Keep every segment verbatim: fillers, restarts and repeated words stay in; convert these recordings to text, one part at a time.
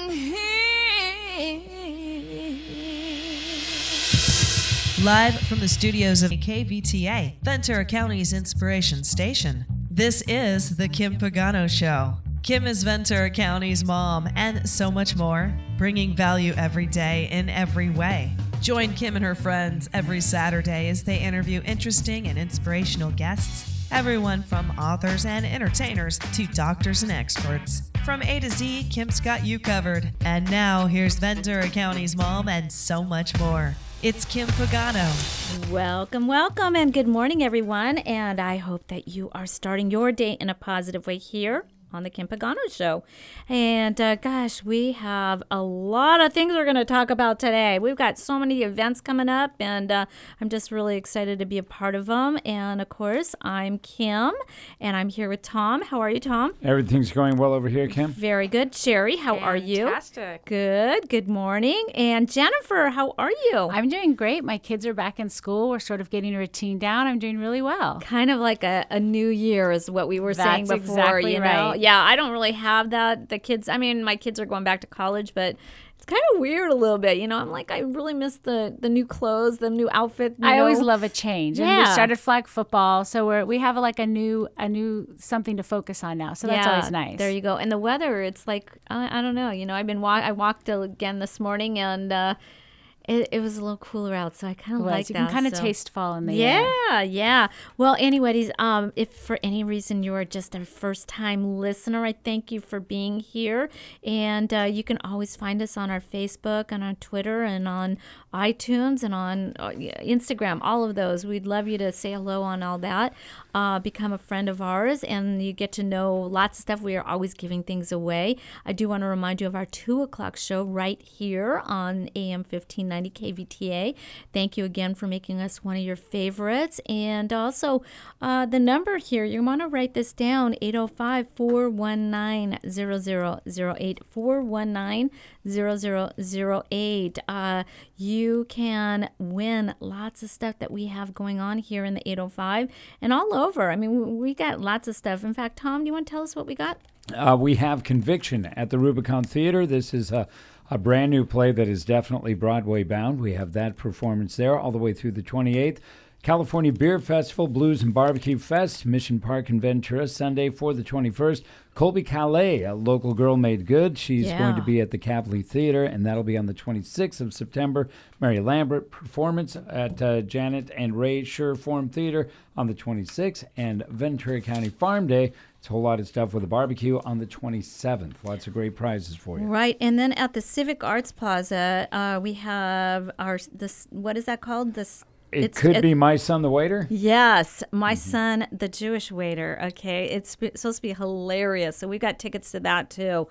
Live from the studios of K V T A, Ventura County's inspiration station, this is The Kim Pagano Show. Kim is Ventura County's mom and so much more, bringing value every day in every way. Join Kim and her friends every Saturday as they interview interesting and inspirational guests, everyone from authors and entertainers to doctors and experts. From A to Z, Kim's got you covered. And now, here's Ventura County's mom and so much more. It's Kim Pagano. Welcome, welcome, and good morning, everyone. And I hope that you are starting your day in a positive way here on the Kim Pagano Show. And uh, gosh, we have a lot of things we're going to talk about today. We've got so many events coming up, and uh, I'm just really excited to be a part of them. And of course, I'm Kim, and I'm here with Tom. How are you, Tom? Everything's going well over here, Kim. Very good. Sherry, how Fantastic. are you? Fantastic. Good. Good morning. And Jennifer, how are you? I'm doing great. My kids are back in school. We're sort of getting a routine down. I'm doing really well. Kind of like a, a new year is what we were That's saying before, exactly you know? right. Yeah, I don't really have that. The kids, I mean, my kids are going back to college, but it's kind of weird a little bit, you know? I'm like, I really miss the, the new clothes, the new outfit. You I know? always love a change. And Yeah. we started flag football, so we're, we have a, like a new a new something to focus on now. So that's Yeah, always nice. There you go. And the weather, it's like, I, I don't know, you know, I've been, wa- I walked again this morning, and uh, it, it was a little cooler out, so I kind of Well, like you that. can kind of so. taste fall in the air. Yeah, yeah. Well, anyways, um, if for any reason you are just a first-time listener, I thank you for being here. And uh, you can always find us on our Facebook and on Twitter and on iTunes and on uh, Instagram, all of those. We'd love you to say hello on all that. Uh, become a friend of ours, and you get to know lots of stuff. We are always giving things away. I do want to remind you of our two o'clock show right here on A M fifteen ninety K V T A. Thank you again for making us one of your favorites. And also, uh, the number here, you want to write this down, eight oh five, four one nine, zero zero zero eight, four one nine, zero zero zero eight. Uh, you can win lots of stuff that we have going on here in the eight oh five and all over. I mean, we got lots of stuff. In fact, Tom, do you want to tell us what we got? Uh, we have Conviction at the Rubicon Theater. This is a, a brand new play that is definitely Broadway bound. We have that performance there all the way through the twenty-eighth. California Beer Festival, Blues and Barbecue Fest, Mission Park in Ventura, Sunday for the twenty-first. Colby Calais, a local girl made good. She's Yeah. going to be at the Cavalier Theater, and that'll be on the twenty-sixth of September. Mary Lambert performance at uh, Janet and Ray Sure Forum Theater on the twenty-sixth, and Ventura County Farm Day. It's a whole lot of stuff with a barbecue on the twenty-seventh. Lots of great prizes for you. Right, and then at the Civic Arts Plaza, uh, we have our this. What is that called? This. It it's, could it, be My Son the Waiter. Yes, My Son the Jewish Waiter. Okay, it's sp- supposed to be hilarious. So we got tickets to that too.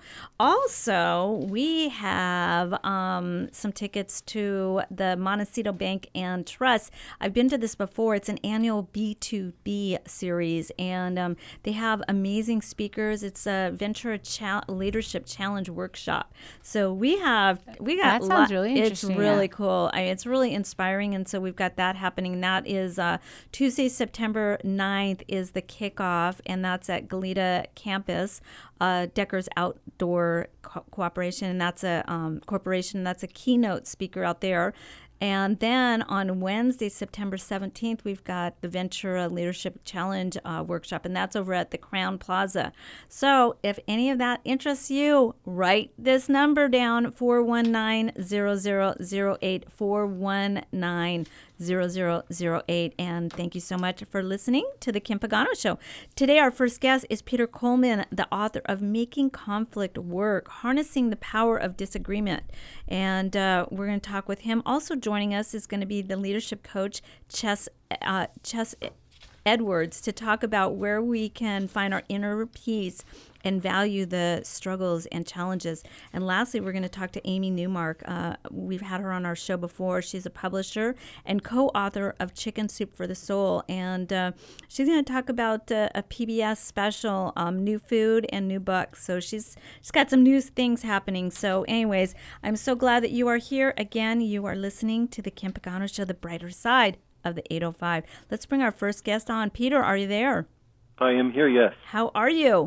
Also, we have um, some tickets to the Montecito Bank and Trust. I've been to this before. It's an annual B two B series, and um, they have amazing speakers. It's a Ventura Cha- Leadership Challenge workshop. So we have we got That sounds lo- really It's interesting, really yeah. cool. I mean, it's really inspiring, and so we've got that happening. That is uh, Tuesday, September ninth is the kickoff, and that's at Goleta Campus, uh, Decker's Outdoor Co- Cooperation, and that's a um, corporation. That's a keynote speaker out there. And then on Wednesday, September seventeenth, we've got the Ventura Leadership Challenge uh, workshop, and that's over at the Crown Plaza. So if any of that interests you, write this number down, four one nine, zero zero zero eight, four one nine, zero zero zero eight. And thank you so much for listening to the Kim Pagano Show. Today, our first guest is Peter Coleman, the author of Making Conflict Work, Harnessing the Power of Disagreement. And uh, we're going to talk with him. Also joining us is going to be the leadership coach, Chess, uh, Chess Edwards, to talk about where we can find our inner peace and value the struggles and challenges. And lastly, we're going to talk to Amy Newmark. Uh, we've had her on our show before. She's a publisher and co-author of Chicken Soup for the Soul. And uh, she's going to talk about uh, a P B S special, um, new food and new books. So she's she's got some new things happening. So anyways, I'm so glad that you are here. Again, you are listening to the Kim Pagano Show, the brighter side of the eight oh five. Let's bring our first guest on. Peter, are you there? I am here, yes. How are you?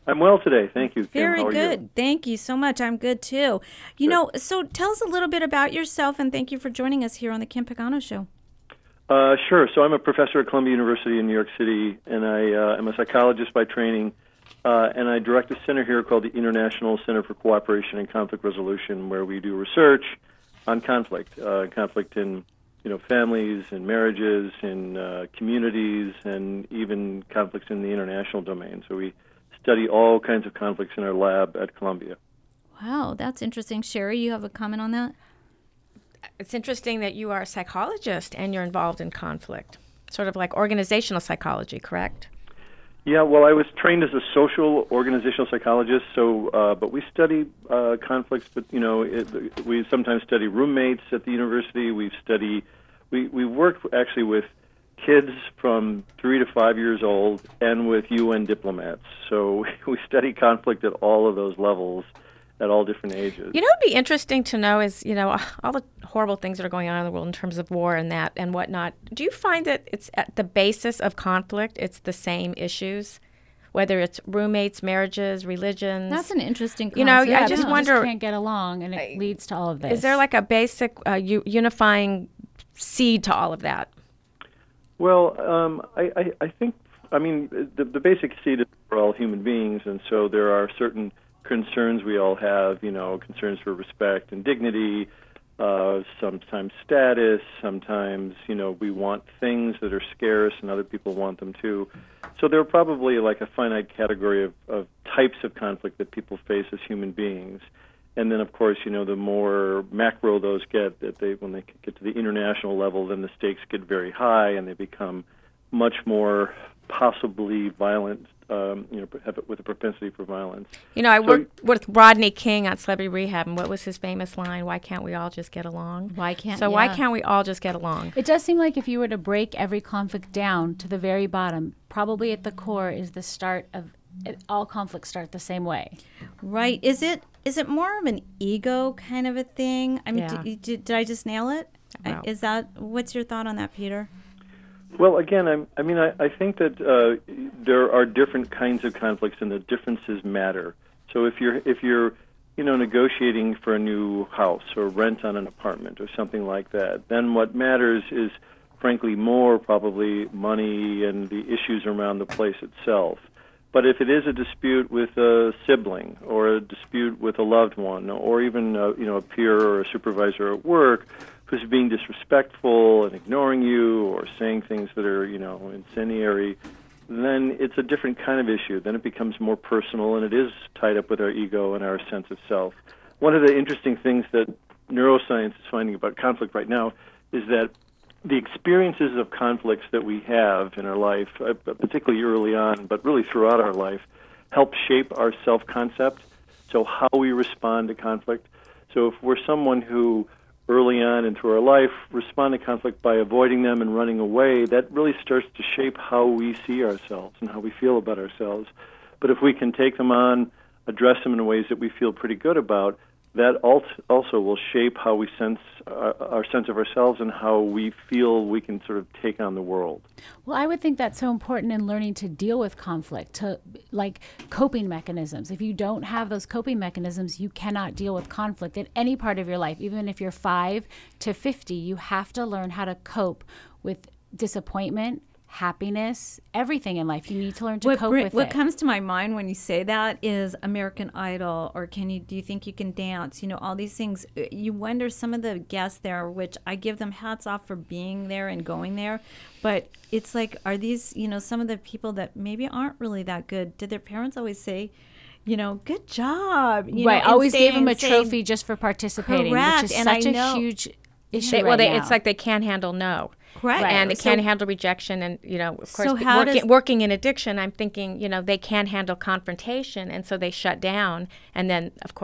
I'm well today. Thank you, Kim. Very How are good. you? Thank you so much. I'm good too. You Good. know, so tell us a little bit about yourself, and thank you for joining us here on the Kim Pagano Show. Uh, sure. So I'm a professor at Columbia University in New York City, and I uh, am a psychologist by training, uh, and I direct a center here called the International Center for Cooperation and Conflict Resolution, where we do research on conflict, uh, conflict in you know families and marriages, in uh, communities, and even conflicts in the international domain. So we study all kinds of conflicts in our lab at Columbia. Wow, that's interesting. Sherry, you have a comment on that? It's interesting that you are a psychologist and you're involved in conflict, sort of like organizational psychology, correct? Yeah, well, I was trained as a social organizational psychologist, so uh, but we study uh, conflicts. But you know, it, we sometimes study roommates at the university. We study, we we work actually with kids from three to five years old and with U N diplomats. So we study conflict at all of those levels, at all different ages. You know, it'd be interesting to know is, you know, all the horrible things that are going on in the world in terms of war and that and whatnot. Do you find that it's at the basis of conflict, it's the same issues, whether it's roommates, marriages, religions? That's an interesting concept. You know, Yeah, I just people wonder, just can't get along, and it leads to all of this. is there like a basic uh, u- unifying seed to all of that? Well, um, I, I, I think, I mean, the, the basic seed is we're all human beings, and so there are certain concerns we all have, you know, concerns for respect and dignity, uh, sometimes status, sometimes, you know, we want things that are scarce and other people want them too. So there are probably like a finite category of, of types of conflict that people face as human beings. And then, of course, you know, the more macro those get, that they when they get to the international level, then the stakes get very high and they become much more possibly violent, um, you know, have it with a propensity for violence. You know, I So- worked with Rodney King on Celebrity Rehab, and what was his famous line? Why can't we all just get along? Why can't So why yeah. can't we all just get along? It does seem like if you were to break every conflict down to the very bottom, probably at the core is the start of it, all conflicts start the same way. Right. Is it is it more of an ego kind of a thing? I mean, Yeah. did, did, did I just nail it? Wow. Is that, what's your thought on that, Peter? Well, again, I'm, I mean, I, I think that uh, there are different kinds of conflicts, and the differences matter. So if you're if you're you know negotiating for a new house or rent on an apartment or something like that, then what matters is, frankly, more probably money and the issues around the place itself. But if it is a dispute with a sibling or a dispute with a loved one or even a, you know a peer or a supervisor at work who's being disrespectful and ignoring you or saying things that are you know incendiary, then it's a different kind of issue. Then it becomes more personal, and it is tied up with our ego and our sense of self. One of the interesting things that neuroscience is finding about conflict right now is that the experiences of conflicts that we have in our life, uh, particularly early on, but really throughout our life, help shape our self-concept, so how we respond to conflict. So if we're someone who early on into our life respond to conflict by avoiding them and running away, that really starts to shape how we see ourselves and how we feel about ourselves. But if we can take them on, address them in ways that we feel pretty good about, that also will shape how we sense our, our sense of ourselves and how we feel we can sort of take on the world. Well, I would think that's so important in learning to deal with conflict, to like coping mechanisms. If you don't have those coping mechanisms, you cannot deal with conflict in any part of your life. Even if you're five to fifty, you have to learn how to cope with disappointment, happiness, everything in life. You need to learn to what cope br- with what it. comes to my mind when you say that is American Idol, or can you do you think you can dance? You know, all these things. Uh, You wonder, some of the guests there, which I give them hats off for being there and going there, but it's like, are these, you know, some of the people that maybe aren't really that good? Did their parents always say, you know, good job? You right, know, and always say- gave them a and say, trophy just for participating, Correct, which is and I such a know- huge issue They, right well, they, now. it's like they can't handle no. Correct. And they So- can't handle rejection. And, you know, of course, So be- how working, does- working in addiction, I'm thinking, you know, they can't handle confrontation. And so they shut down. And then, of course,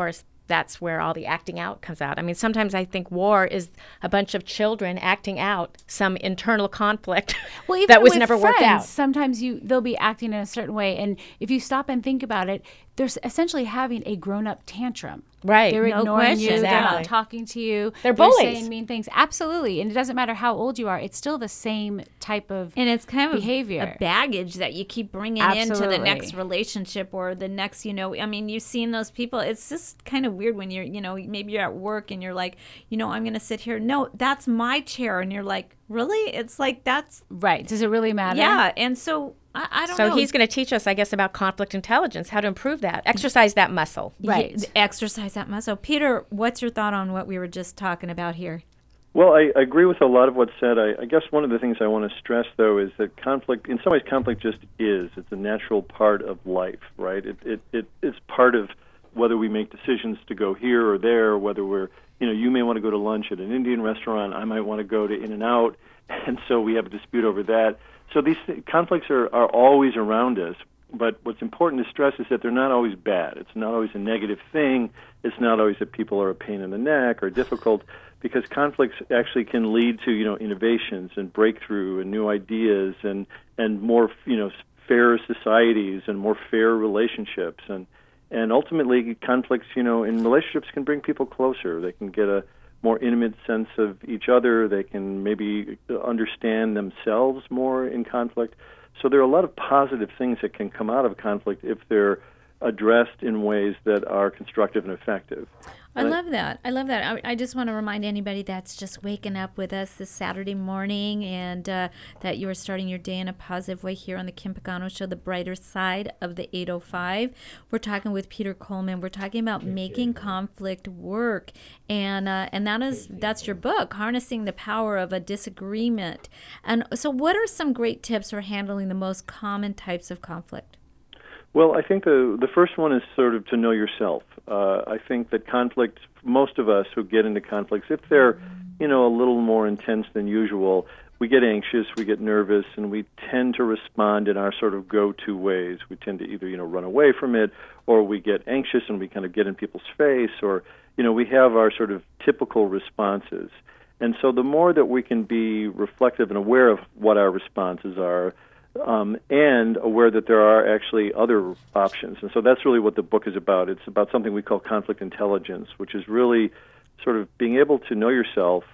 that's where all the acting out comes out. I mean, sometimes I think war is a bunch of children acting out some internal conflict well, even that was with never friends, worked out. Sometimes you they'll be acting in a certain way, and if you stop and think about it, they're essentially having a grown-up tantrum. Right. They're No ignoring question. you. They're Exactly. not talking to you. They're bullies. saying mean things. Absolutely. And it doesn't matter how old you are. It's still the same type of And it's kind of behavior. a baggage that you keep bringing into the Absolutely. next relationship or the next, you know, I mean, you've seen those people. It's just kind of weird when you're, you know, maybe you're at work and you're like, you know, I'm going to sit here. No, that's my chair. And you're like, really? It's like, that's, right. Does it really matter? yeah. And so I, I don't So know. he's going to teach us, I guess, about conflict intelligence, how to improve that, exercise that muscle. Right. Y- exercise that muscle. Peter, what's your thought on what we were just talking about here? Well, I, I agree with a lot of what's said. I, I guess one of the things I want to stress, though, is that conflict, in some ways, conflict just is. It's a natural part of life, right? It, it, it it's part of whether we make decisions to go here or there, whether we're, you know, you may want to go to lunch at an Indian restaurant, I might want to go to In-N-Out, and so we have a dispute over that. So these th- conflicts are, are always around us, but what's important to stress is that they're not always bad. It's not always a negative thing. It's not always that people are a pain in the neck or difficult, because conflicts actually can lead to, you know, innovations and breakthrough and new ideas and, and more, you know, fairer societies and more fair relationships. And, and ultimately, conflicts, you know, in relationships can bring people closer. They can get a more intimate sense of each other. They can maybe understand themselves more in conflict. So there are a lot of positive things that can come out of conflict if they're addressed in ways that are constructive and effective. I And love that. I love that. I, I just want to remind anybody that's just waking up with us this Saturday morning and uh, that you are starting your day in a positive way here on the Kim Pagano Show, the brighter side of the eight oh five. We're talking with Peter Coleman. We're talking about making conflict work. And uh, and that is that's your book, Harnessing the Power of a Disagreement. And so what are some great tips for handling the most common types of conflict? Well, I think the the first one is sort of to know yourself. Uh, I think that conflict, most of us who get into conflicts, if they're, you know, a little more intense than usual, we get anxious, we get nervous, and we tend to respond in our sort of go-to ways. We tend to either, you know, run away from it, or we get anxious and we kind of get in people's face, or, you know, we have our sort of typical responses. And so the more that we can be reflective and aware of what our responses are, Um, and aware that there are actually other options. And so that's really what the book is about. It's about something we call conflict intelligence, which is really sort of being able to know yourself,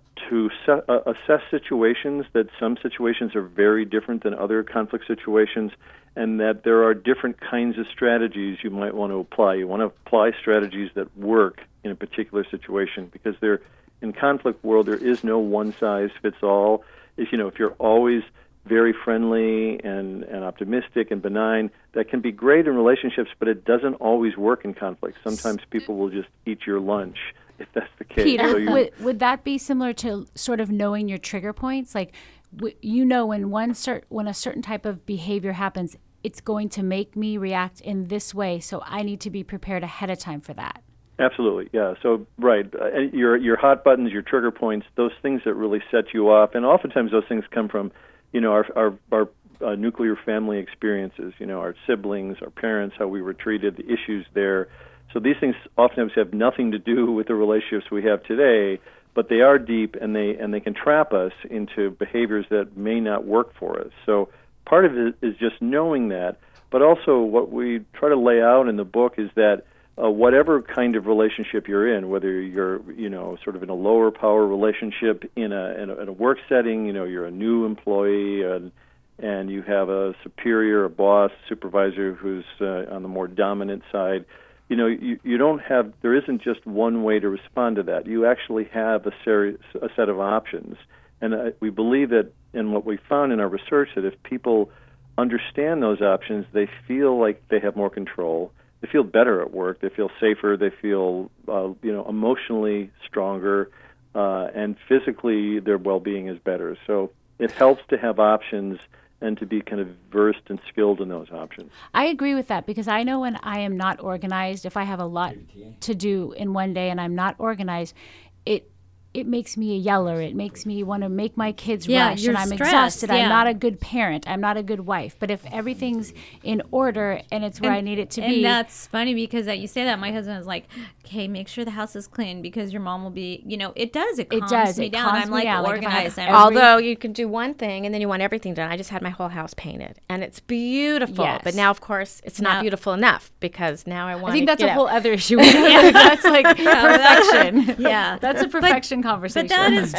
to se- uh, assess situations, that some situations are very different than other conflict situations, and that there are different kinds of strategies you might want to apply. You want to apply strategies that work in a particular situation, because there, in conflict world, there is no one-size-fits-all. If, you know, if you're always very friendly and, and optimistic and benign, that can be great in relationships, but it doesn't always work in conflict. Sometimes people will just eat your lunch, if that's the case. Peter, So you, would, would that be similar to sort of knowing your trigger points? Like, w- you know, when one cert- when a certain type of behavior happens, it's going to make me react in this way, so I need to be prepared ahead of time for that. Absolutely, yeah. So, right, uh, your your hot buttons, your trigger points, those things that really set you off, and oftentimes those things come from, you know, our our, our uh, nuclear family experiences, you know, our siblings, our parents, how we were treated, the issues there. So these things oftentimes have nothing to do with the relationships we have today, but they are deep, and they and they can trap us into behaviors that may not work for us. So part of it is just knowing that, but also what we try to lay out in the book is that uh, whatever kind of relationship you're in, whether you're, you know, sort of in a lower power relationship in a in a, in a work setting, you know, you're a new employee and and you have a superior, a boss, supervisor who's uh, on the more dominant side. You know, you, you don't have, there isn't just one way to respond to that. You actually have a, seri- a set of options. And uh, we believe that, and what we found in our research, that if people understand those options, they feel like they have more control. They feel better at work. They feel safer. They feel, uh, you know, emotionally stronger, uh, and physically their well-being is better. So it helps to have options and to be kind of versed and skilled in those options. I agree with that, because I know when I am not organized, if I have a lot to do in one day and I'm not organized, it it makes me a yeller. It makes me want to make my kids Yeah, rush, you're and I'm stressed, exhausted. yeah. I'm not a good parent. I'm not a good wife. But if everything's in order and it's where I need it to and be, that's funny because that you say that my husband is like, okay, make sure the house is clean because your mom will be, you know, it does. It, It calms does. me It down. calms I'm me like down. Like, if I have organized. I'm every- Although you can do one thing and then you want everything done. I just had my whole house painted and it's beautiful. Yes. But now, of course, it's Now- not beautiful enough because now I want I think to that's you a know, whole other issue. That's like perfection. yeah. That's a perfection conversation. But that is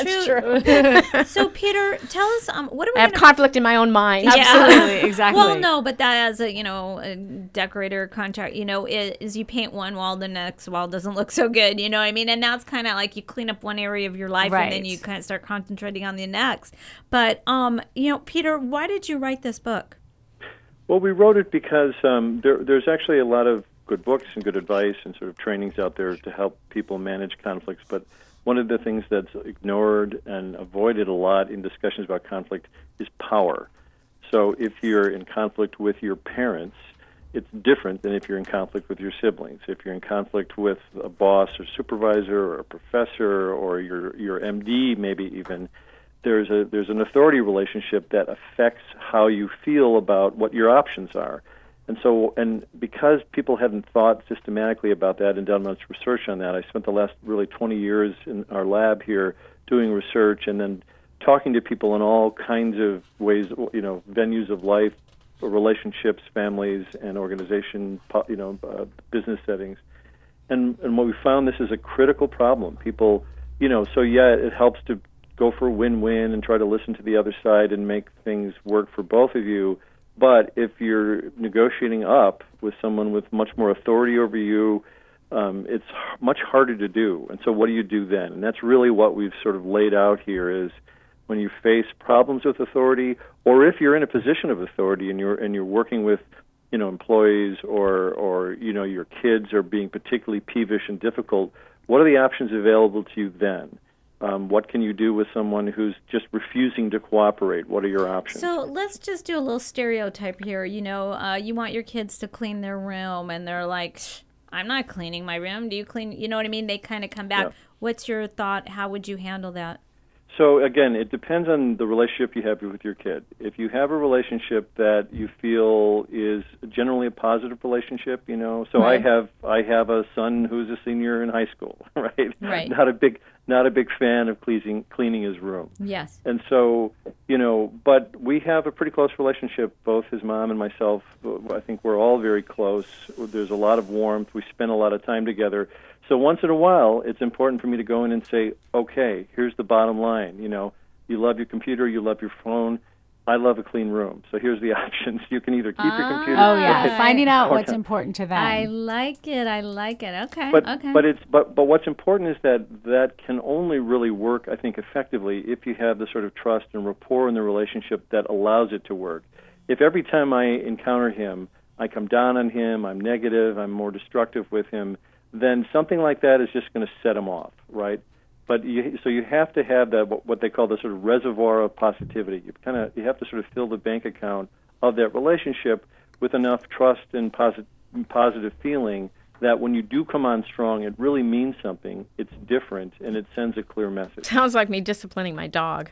true. So Peter, tell us, um, what are we I have gonna- conflict in my own mind. Absolutely, exactly. Well, no, but that as a, you know, a decorator contract, you know, is, is you paint one wall, the next wall doesn't look so good, you know what I mean? And now it's kind of like you clean up one area of your life and then Right. you kind of start concentrating on the next. But, um, you know, Peter, why did you write this book? Well, we wrote it because um, there, there's actually a lot of good books and good advice and sort of trainings out there to help people manage conflicts. But one of the things that's ignored and avoided a lot in discussions about conflict is power. So if you're in conflict with your parents, it's different than if you're in conflict with your siblings. If you're in conflict with a boss or supervisor or a professor or your your M D, maybe even, there's a there's an authority relationship that affects how you feel about what your options are. And so, and because people haven't thought systematically about that and done much research on that, I spent the last really twenty years in our lab here doing research and then talking to people in all kinds of ways, you know, venues of life, relationships, families, and organization, you know, uh, business settings. And and what we found, this is a critical problem. People, you know, so yeah, it helps to go for a win-win and try to listen to the other side and make things work for both of you. But if you're negotiating up with someone with much more authority over you, um, it's h- much harder to do. And so what do you do then? And that's really what we've sort of laid out here is when you face problems with authority, or if you're in a position of authority and you're and you're working with, you know, employees or or you know your kids are being particularly peevish and difficult, what are the options available to you then? Um, what can you do with someone who's just refusing to cooperate? What are your options? So let's just do a little stereotype here. You know, uh, you want your kids to clean their room, and they're like, I'm not cleaning my room. Do you clean? You know what I mean? They kind of come back. Yeah. What's your thought? How would you handle that? So again, it depends on the relationship you have with your kid. If you have a relationship that you feel is generally a positive relationship, you know, so Right. I have I have a son who's a senior in high school, right? Right. Not a big not a big fan of cleaning cleaning his room. Yes. And so, you know, but we have a pretty close relationship, both his mom and myself. I think we're all very close. There's a lot of warmth. We spend a lot of time together. So once in a while, it's important for me to go in and say, okay, here's the bottom line. You know, you love your computer, you love your phone. I love a clean room. So here's the options. You can either keep your computer. Oh yeah, finding out or what's not. important to them. I like it. I like it. Okay. But okay. but it's but but what's important is that that can only really work, I think, effectively if you have the sort of trust and rapport in the relationship that allows it to work. If every time I encounter him, I come down on him, I'm negative, I'm more destructive with him, then something like that is just going to set him off, right? But you, so you have to have that what they call the sort of reservoir of positivity. You kind of you have to sort of fill the bank account of that relationship with enough trust and posit- positive feeling that when you do come on strong, it really means something. It's different, and it sends a clear message. Sounds like me disciplining my dog.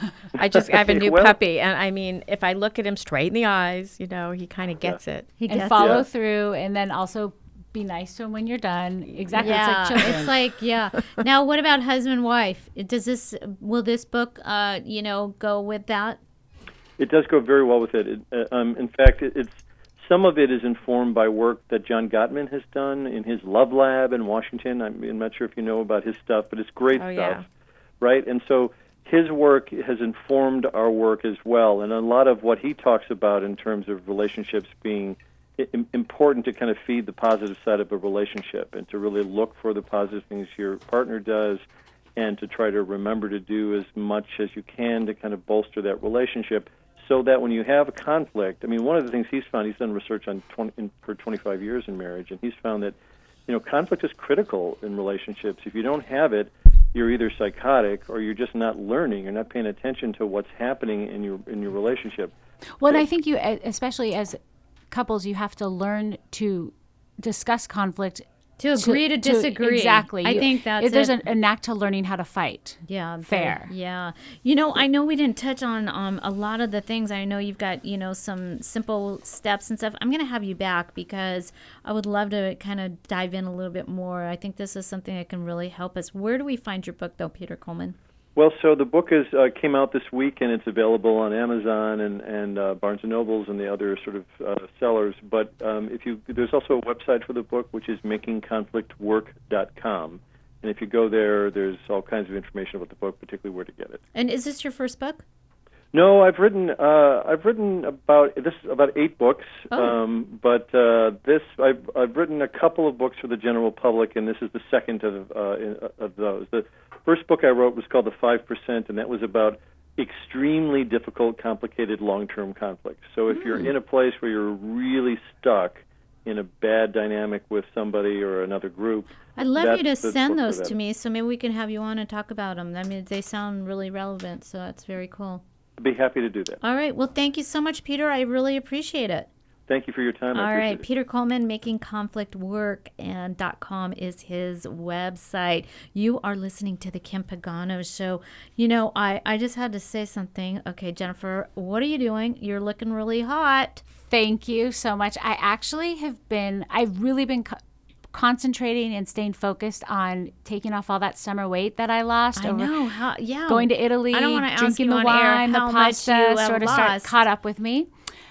I just I have a new Well- puppy, and I mean, if I look at him straight in the eyes, you know, he kind of gets it. he and gets follow Yeah. through, and then also be nice to them when you're done. Exactly, Yeah, it's like children. it's like yeah. Now, what about husband wife? Does this will this book, uh, you know, go with that? It does go very well with it. it uh, um, in fact, it, it's some of it is informed by work that John Gottman has done in his Love Lab in Washington. I'm, I'm not sure if you know about his stuff, but it's great Oh, stuff, yeah. right? And so his work has informed our work as well, and a lot of what he talks about in terms of relationships being i- important to kind of feed the positive side of a relationship and to really look for the positive things your partner does and to try to remember to do as much as you can to kind of bolster that relationship so that when you have a conflict, I mean, one of the things he's found, he's done research on twenty, in, for twenty-five years in marriage, and he's found that, you know, conflict is critical in relationships. If you don't have it, you're either psychotic or you're just not learning. You're not paying attention to what's happening in your in your relationship. Well, and I think you, especially as couples, you have to learn to discuss conflict To agree to, disagree. Exactly. I You- think that's it- There's it. a, a knack to learning how to fight. Yeah, Fair. the- yeah. You know, I know we didn't touch on um, a lot of the things. I know you've got, you know, some simple steps and stuff. I'm going to have you back because I would love to kind of dive in a little bit more. I think this is something that can really help us. Where do we find your book, though, Peter Coleman? Well, so the book is uh, came out this week, and it's available on Amazon and and uh, Barnes and Nobles and the other sort of uh, sellers. But um, if you there's also a website for the book, which is making conflict work dot com, and if you go there, there's all kinds of information about the book, particularly where to get it. And is this your first book? No, I've written uh, I've written about this about eight books, Oh. um, but uh, this I've I've written a couple of books for the general public, and this is the second of uh, in, of those. The first book I wrote was called The Five Percent, and that was about extremely difficult, complicated, long-term conflicts. So if you're in a place where you're really stuck in a bad dynamic with somebody or another group, I'd love you to that's the send book for those that. to me, so maybe we can have you on and talk about them. I mean, they sound really relevant, so that's very cool. I'd be happy to do that. All right. Well, thank you so much, Peter. I really appreciate it. Thank you for your time. I All appreciate right, it. Peter Coleman, making conflict work and .com is his website. You are listening to the Kim Pagano Show. You know, I, I just had to say something. Okay, Jennifer, what are you doing? You're looking really hot. Thank you so much. I actually have been, I've really been co- concentrating and staying focused on taking off all that summer weight that I lost. I over know. How, yeah. Going to Italy, I don't wanna ask drinking you the on air wine, the how much pasta, you have sort of start lost. caught up with me.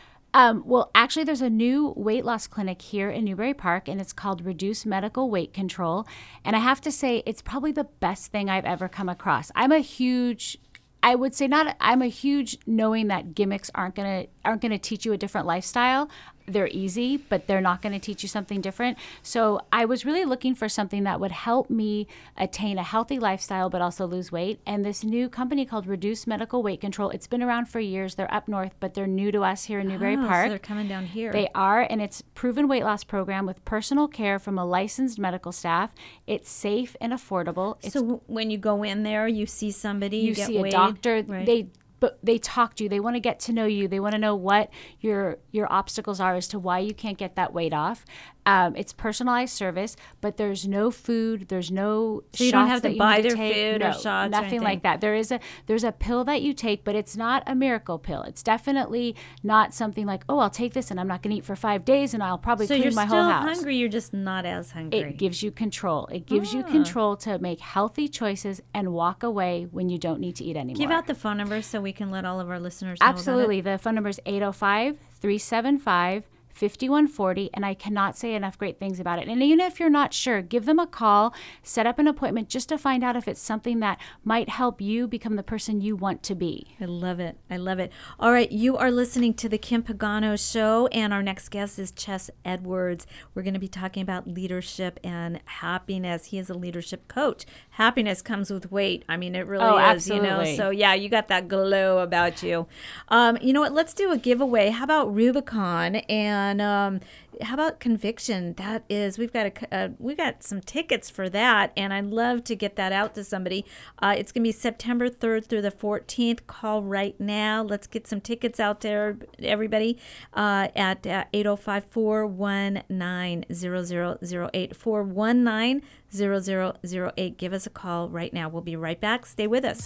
Um, well, actually, there's a new weight loss clinic here in Newbury Park, and it's called Reduce Medical Weight Control. And I have to say, it's probably the best thing I've ever come across. I'm a huge, I would say not, I'm a huge knowing that gimmicks aren't gonna aren't gonna teach you a different lifestyle. They're easy, but they're not going to teach you something different. So I was really looking for something that would help me attain a healthy lifestyle, but also lose weight. And this new company called Reduce Medical Weight Control, it's been around for years. They're up north, but they're new to us here in Newbury Oh, Park. So they're coming down here. They are, and it's proven weight loss program with personal care from a licensed medical staff. It's safe and affordable. It's, so w- when you go in there, you see somebody, you, you get see a weighed, doctor. right? They but they talk to you. They want to get to know you. They want to know what your your obstacles are as to why you can't get that weight off. Um, it's personalized service, but there's no food. There's no So you don't shots have to that you buy need their take. food or No, shots or nothing anything. like that. There is a there's a pill that you take, but it's not a miracle pill. It's definitely not something like, oh, I'll take this and I'm not going to eat for five days and I'll probably so clean you're my still whole house. hungry. You're just not as hungry. It gives you control. It gives you Ah. control to make healthy choices and walk away when you don't need to eat anymore. Give out the phone number so we can let all of our listeners know about it. Absolutely. The phone number is eight oh five, three seven five, five one four oh, and I cannot say enough great things about it. And even if you're not sure, give them a call, set up an appointment just to find out if it's something that might help you become the person you want to be. I love it. I love it. All right, you are listening to the Kim Pagano Show, and our next guest is Chess Edwards. We're going to be talking about leadership and happiness. He is a leadership coach. Happiness comes with weight. I mean, it really Oh, is, you know. absolutely. So yeah, you got that glow about you. Um, you know what? Let's do a giveaway. How about Rubicon and um, how about Conviction? That is, we've got a, uh, we've got some tickets for that, and I'd love to get that out to somebody. Uh, it's going to be September third through the fourteenth. Call right now. Let's get some tickets out there, everybody, uh, at uh, eight oh five, four one nine, zero zero zero eight, four one nine, zero zero zero eight. Give us a call right now. We'll be right back. Stay with us.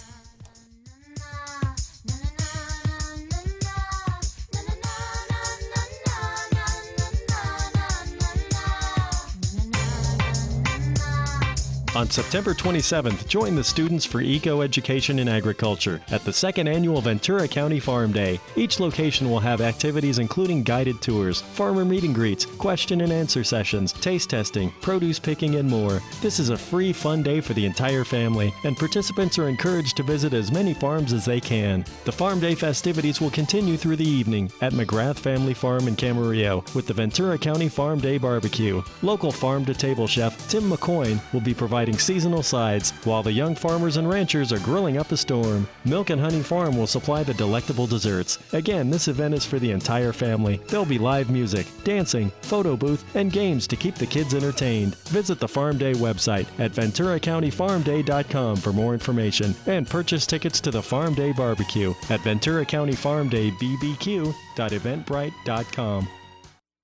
On September twenty-seventh, join the Students for Eco-Education in Agriculture at the second annual Ventura County Farm Day. Each location will have activities including guided tours, farmer meet and greets, question and answer sessions, taste testing, produce picking, and more. This is a free, fun day for the entire family, and participants are encouraged to visit as many farms as they can. The Farm Day festivities will continue through the evening at McGrath Family Farm in Camarillo with the Ventura County Farm Day Barbecue. Local farm-to-table chef Tim McCoyne will be providing seasonal sides, while the young farmers and ranchers are grilling up a storm. Milk and Honey Farm will supply the delectable desserts. Again, this event is for the entire family. There'll be live music, dancing, photo booth, and games to keep the kids entertained. Visit the Farm Day website at ventura county farm day dot com for more information, and purchase tickets to the Farm Day Barbecue at ventura county farm day b b q dot eventbrite dot com.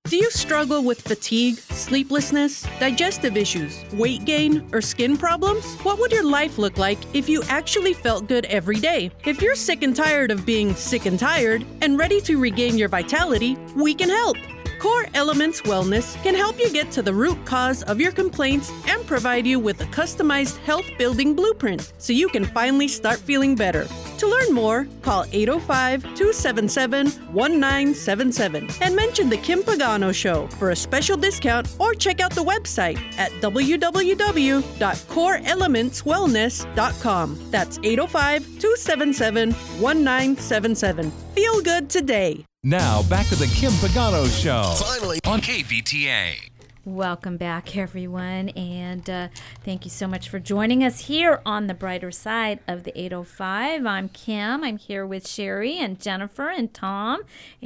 Do you struggle with fatigue, sleeplessness, digestive issues, weight gain, or skin problems? What would your life look like if you actually felt good every day? If you're sick and tired of being sick and tired and ready to regain your vitality, we can help. Core Elements Wellness can help you get to the root cause of your complaints and provide you with a customized health-building blueprint so you can finally start feeling better. To learn more, call eight oh five, two seven seven, one nine seven seven and mention The Kim Pagano Show for a special discount, or check out the website at w w w dot core elements wellness dot com. That's eight oh five, two seven seven, one nine seven seven. Feel good today. Now, back to the Kim Pagano Show. Finally on K V T A. Welcome back, everyone, and uh, thank you so much for joining us here on the brighter side of the eight oh five. I'm Kim. I'm here with Sherry and Jennifer and Tom,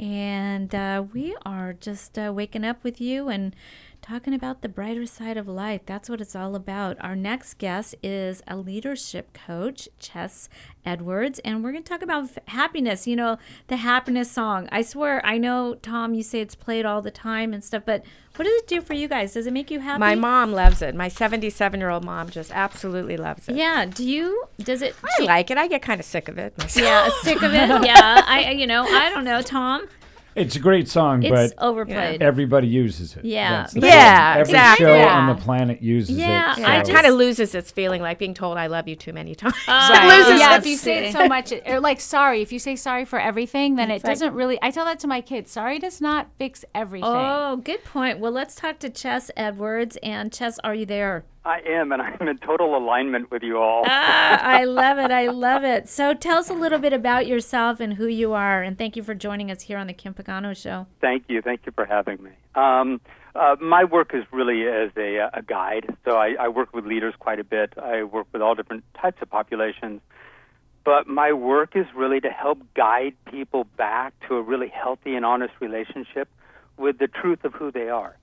and uh, we are just uh, waking up with you and talking about the brighter side of life. That's what it's all about. Our next guest is a leadership coach, Chess Edwards, and we're going to talk about f- happiness. You know, the happiness song. I swear, I know, Tom, you say it's played all the time and stuff, but what does it do for you guys? Does it make you happy? My mom loves it. My seventy-seven-year-old mom just absolutely loves it. Yeah. Do you? Does it? I like it. I get kind of sick of it myself. Yeah, sick of it. Yeah. I, you know, I don't know, Tom. It's a great song, It's but overplayed. everybody uses it. Yeah. That's the Yeah, thing. Every exactly. show Yeah. on the planet uses Yeah, it. Yeah, I it so- kind of loses its feeling, like being told I love you too many times. Uh, It loses yeah, its- if you say it so much, or like sorry, if you say sorry for everything, then it It's like- doesn't really. I tell that to my kids. Sorry does not fix everything. Oh, good point. Well, let's talk to Chess Edwards. And Chess, are you there? I am, and I'm in total alignment with you all. Ah, I love it. I love it. So tell us a little bit about yourself and who you are. And thank you for joining us here on the Kim Pagano Show. Thank you. Thank you for having me. Um, uh, my work is really as a, a guide. So I, I work with leaders quite a bit. I work with all different types of populations. But my work is really to help guide people back to a really healthy and honest relationship with the truth of who they are.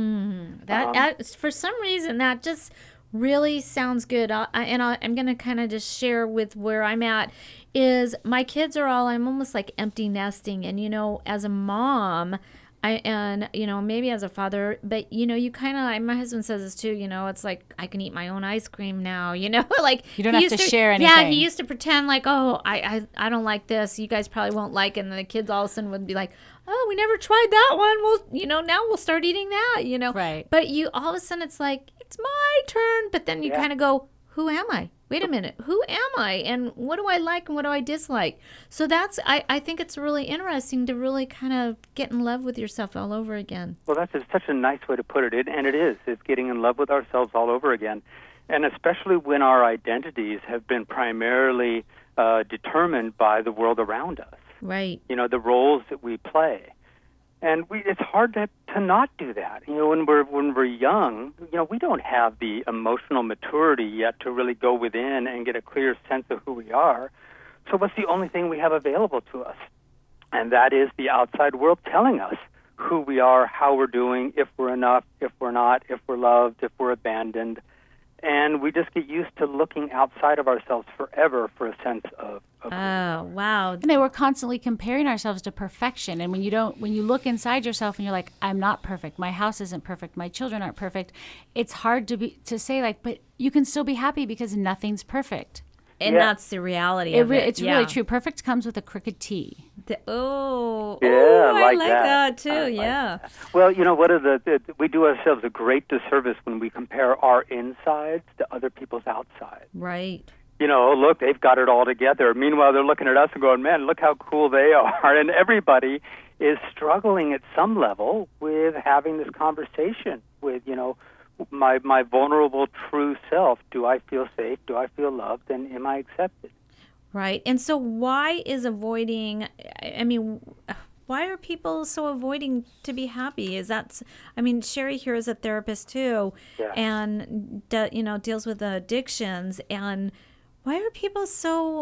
Mm, that, Um, that for some reason that just really sounds good. I, I, and I, I'm going to kind of just share with where I'm at. Is my kids are all, I'm almost like empty nesting, and you know, as a mom, I and you know maybe as a father, but you know you kind of, my husband says this too. You know, it's like I can eat my own ice cream now. You know, like You don't he have used to share Yeah, anything. he used to pretend like, oh, I, I I don't like this. You guys probably won't like it, and then the kids all of a sudden would be like, oh, we never tried that one. Well, you know, now we'll start eating that. You know, Right. But you all of a sudden it's like it's my turn, but then you Yeah. kind of go, who am I? Wait a minute, who am I? And what do I like and what do I dislike? So that's, I, I think it's really interesting to really kind of get in love with yourself all over again. Well, that's a, such a nice way to put it, it, and it is. It's getting in love with ourselves all over again, and especially when our identities have been primarily uh, determined by the world around us. Right. You know, the roles that we play. And we, it's hard to, to not do that. You know, when we're when we're young, you know, we don't have the emotional maturity yet to really go within and get a clear sense of who we are. So what's the only thing we have available to us? And that is the outside world telling us who we are, how we're doing, if we're enough, if we're not, if we're loved, if we're abandoned. And we just get used to looking outside of ourselves forever for a sense of, of Oh, wow. And they were constantly comparing ourselves to perfection. And when you don't, when you look inside yourself and you're like, I'm not perfect. My house isn't perfect. My children aren't perfect. It's hard to be to say like, but you can still be happy because nothing's perfect. And Yeah. that's the reality It of re- it. it's yeah. really true. Perfect comes with a crooked T. The- oh, Yeah, oh, I like like that. that, too. I like yeah. Well, you know, what are the, the we do ourselves a great disservice when we compare our insides to other people's outsides. Right. You know, look, they've got it all together. Meanwhile, they're looking at us and going, man, look how cool they are. And everybody is struggling at some level with having this conversation with, you know, my my vulnerable true self. Do I feel safe? Do I feel loved? And am I accepted? Right. And so why is avoiding, I mean, why are people so avoiding to be happy? Is that, I mean, Sherry here is a therapist too, Yeah. and, de- you know, deals with addictions. And why are people so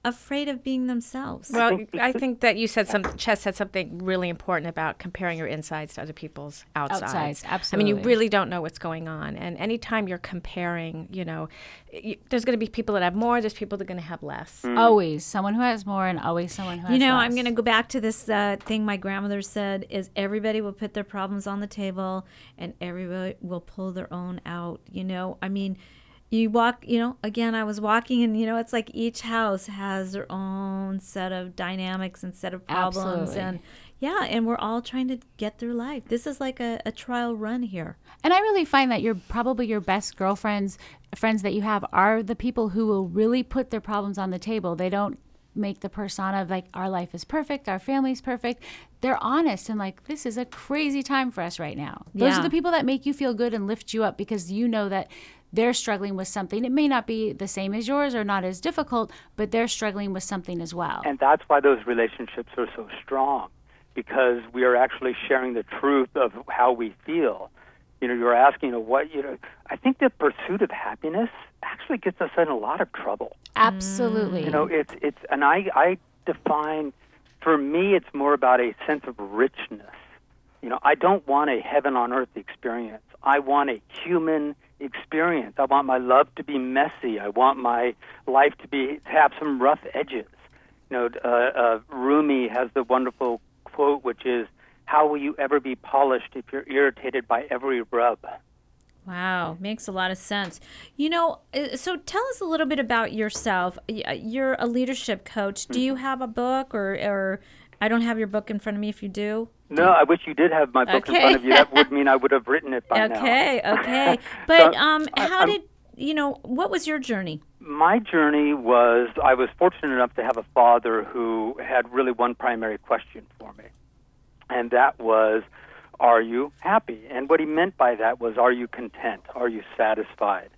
afraid of being themselves. Well, I think that you said some, Chess said something really important about comparing your insides to other people's outsides. Outsides, I mean, absolutely. you really don't know what's going on. And anytime you're comparing, you know, you, there's going to be people that have more, there's people that are going to have less. Mm. Always someone who has more and always someone who has You know, less. I'm going to go back to this uh, thing my grandmother said is everybody will put their problems on the table and everybody will pull their own out. You know, I mean, you walk, you know, again, I was walking and, you know, it's like each house has their own set of dynamics and set of problems. Absolutely. And yeah, and we're all trying to get through life. This is like a, a trial run here. And I really find that you're probably your best girlfriends, friends that you have are the people who will really put their problems on the table. They don't make the persona of like, our life is perfect, our family's perfect. They're honest and like, this is a crazy time for us right now. Those Yeah. are the people that make you feel good and lift you up because you know that they're struggling with something. It may not be the same as yours or not as difficult, but they're struggling with something as well. And that's why those relationships are so strong, because we are actually sharing the truth of how we feel. You know, you're asking, you know, what, you know, I think the pursuit of happiness actually gets us in a lot of trouble. Absolutely. You know, it's, it's, and I, I define, for me, it's more about a sense of richness. You know, I don't want a heaven on earth experience. I want a human experience. I want my love to be messy. I want my life to be, to have some rough edges. You know, uh, uh, Rumi has the wonderful quote, which is, "How will you ever be polished if you're irritated by every rub?" Wow, makes a lot of sense. You know, uh, so tell us a little bit about yourself. Y- uh, You're a leadership coach. Do you have a book, or, or I don't have your book in front of me if you do? No, I wish you did have my book Okay. in front of you. That would mean I would have written it by now. Okay, okay. But So, um, I- how I'm- did, you know, what was your journey? My journey was, I was fortunate enough to have a father who had really one primary question for me. And that was, are you happy? And what he meant by that was, are you content? Are you satisfied?